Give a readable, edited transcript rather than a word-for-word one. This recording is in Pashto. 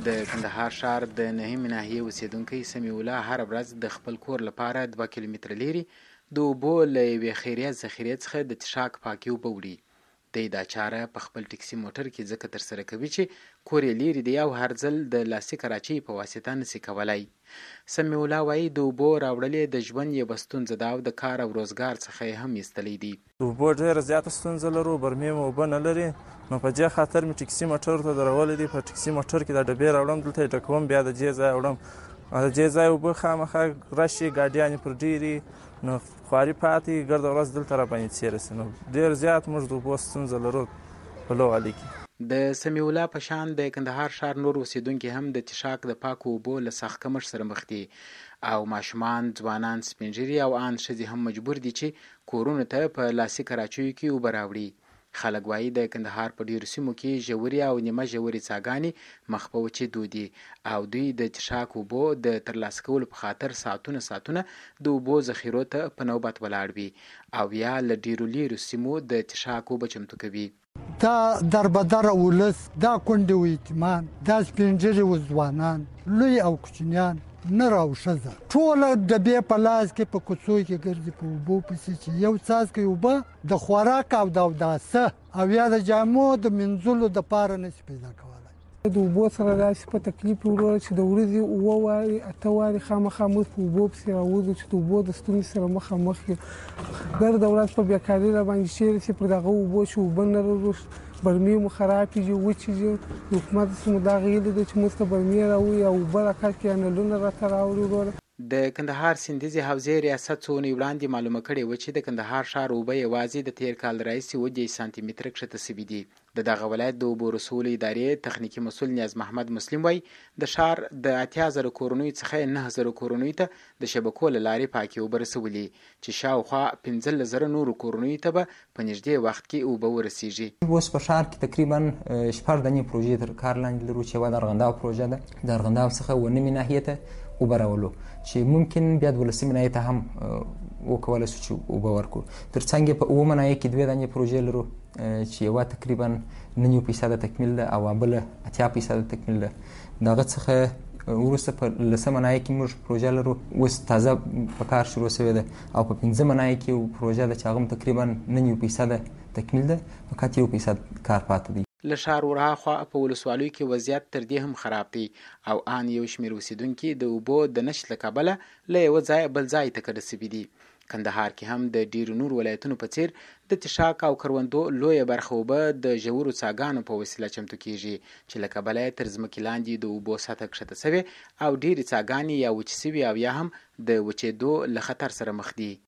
د کندهار ښار د نهمې ناحیې اوسیدونکی سمیع الله هره ورځ د خپل کور لپاره 2 کیلومتره لرې د اوبو له یوې خیریه ذخیرې څخه د څښاک پاکې اوبه وړي. دی دا چاره په خپل ټکسي موټر کې ځکه ترسره کوي چې کور یې لرې دی او هر ځل د لاسي کراچۍ په واسطه نشي کولی. سمیع الله وایي د اوبو راوړل یې د ژوند یوه ستونزه ده او د کار او روزګار څخه یې هم ایستلی دی. د اوبو ډېره زیاته ستونزه لرو، برمې مو اوبه نه لري، نو په دې خاطر مې ټکسي موټر ته درولی دی. په ټکسي موټر کې دا ډبې راوړم، دلته یې ډکوم، بیا د دې ځای وړم. د دې ځای اوبه خامخا راشي، ګاډیانې پر ډېرې نو خواري پاتې ګرده ورځ دلته راباندې تېره شي. نو ډېر زیات موږ د اوبو ستونزه لرو په لوغالي کې. د سمیع الله په شان د کندهار ښار نور اوسیدونکي هم د څښاک د پاکو اوبو له سخت کمښت سره مخ دي او ماشومان، ځوانان، سپین ږیري او ان ښځې هم مجبور دي چې کورونو ته په لاسي کراچیو کې اوبه راوړي. خلک وایي د کندهار په ډیرو سیمو کې ژورې او نیمه ژورې څاګانې مخ په وچېدو دي او دوی د څښاک اوبو د ترلاسه کولو په خاطر ساعتونه د اوبو ذخیرو ته په نوبت ولاړ وي او یا له ډیرو لیرو سیمو د څښاک اوبه چمتو کوي. دا دربدره ولس، دا کونډې و یتیمان، دا سپین ږیري و ځوانان، لوی او کوچنیان، نر او ښځه، ټوله ډبې په لاس کې په کوڅو کې ګرځي په اوبو پسې چې یو څاڅکی اوبه د خوراک او د اوداسه او یا د جامو د مینځلو دپاره نشي پیدا کولی. د اوبو سره داسې په تکلیف وروره چې د ورځې 7 وارې 8 وارې خامخا موږ په اوبو پسې راوځو چې د اوبو د ستونزې سره مخامخ یو. ګرده ورځ په بیکاري راباندې تېره شي پر دغه اوبو چې اوبه نه لرو، برمې مو خرابې دي، وچې دي. حکومت څخه مو دا غوښتنه ده چې موږ ته برمې راوړي او اوبه راکړي یا نلونه راته راوړي وروره. د کندهار سیندیزې حوزې ریاست څو اونۍ وړاندې معلومه کړې وه چې د کندهار ښار اوبه یوازې د تېر کال راهیسې 30 سانتي متره کښته شوي دي. د دغه ولایت د اوبو رسولو ادارې تخنیکي مسؤل نیاز محمد مسلم وایي د ښار د 80,000 کورنیو څخه 9,000 کورنیو ته د شبکو له لارې پاکې اوبه رسولي چې شاوخوا 15,000 نورو کورنیو ته به په نږدې وخت کې اوبه ورسیږي. اوس په ښار کې تقریبا 4 دانې پروژې تر کار لاندې لرو چې یوه د ارغنداب پروژه ده. د ارغنداب څخه 9 ناحیې ته اوبه راولو چې ممکن بیا 12 ناحیې ته هم وکولی شو چې اوبه ورکړو. تر څنګ یې په 7 ناحیې کې 2 دانې پروژې لرو چې یوه تقریبا 9% تکمیل ده او بله 80% تکمیل ده. دغه څخه وروسته په 10 ناحیې کې موږ پروژه لرو، اوس تازه په کار شروع شوې ده او په 15 ناحیې کې پروژه ده چې هغه هم تقریبا 9% تکمیل ده، فقط 1% کار پاته دی. له ښار ورهاخوا په ولسوالیو کې وضعیت تر دې هم خراب دی او ان یو شمېر اوسیدونکي د اوبو د نشت له کبله له یوه ځایه بل ځای ته کډه شوي دي. کندهار کې هم د ډیرو نور ولایتونو په څیر د څښاک او کروندو لویه برخه اوبه د ژورو څاګانو په وسیله چمتو کیږي چې له کبله یې تر ځمکې لاندې د اوبو سطحه کښته شوې او ډیرې څاګانې یا وچې شوي او یا هم د وچېدو له خطر سره مخ دي.